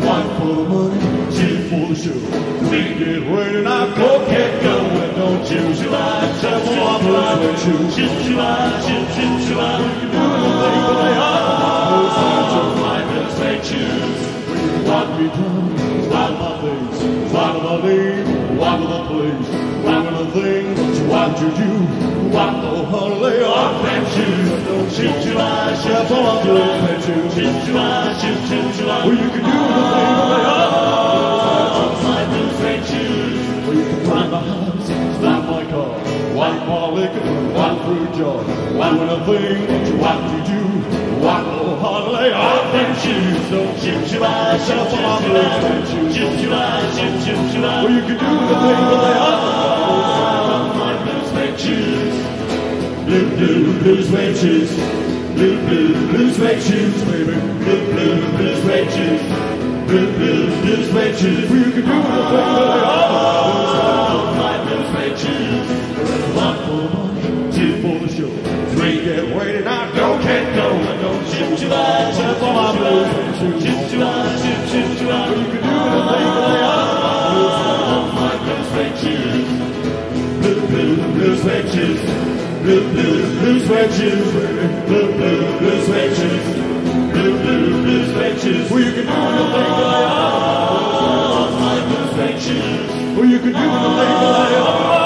One for the money, two for the show. Three, get ready now, go get going. Don't you July, just on July, shoot July, shoot July. You can do anything but they are. My blues they choose. What we done, what my things, what my name, what the place, what the thing, what you do, what the holiday on them shoes. Don't shoot July, shoot July, shoot July. Well, you can do anything but they are. My blues they choose. Well, you can ride my house, slap my car, wipe my liquor, wipe fruit jar, wipe anything, what you do, what the holiday on them shoes. Don't shoot July, shoot July, shoot July. Well, you can do anything but they are. My blues they choose. Blue, blue, blue suede shoes. Blue, blue, blue suede shoes, baby. Blue, blue, blue suede shoes. Blue, blue, blue suede shoes. Well, you can do anything but they are. My blue suede shoes. One for the money, two for the show. Three, get ready now, don't get going. Don't shoot July, shoot my blue suede shoes. Shoot July, shoot July. Well, you can do anything but they are. My blue suede shoes. Blue, blue, blue suede shoes. Blue, blue, blue suede shoes, baby. Blue, blue, blue suede shoes. Blue, blue, blue suede shoes. Well, you can do anything but they are. My blue suede shoes. Well, you can do anything but they are.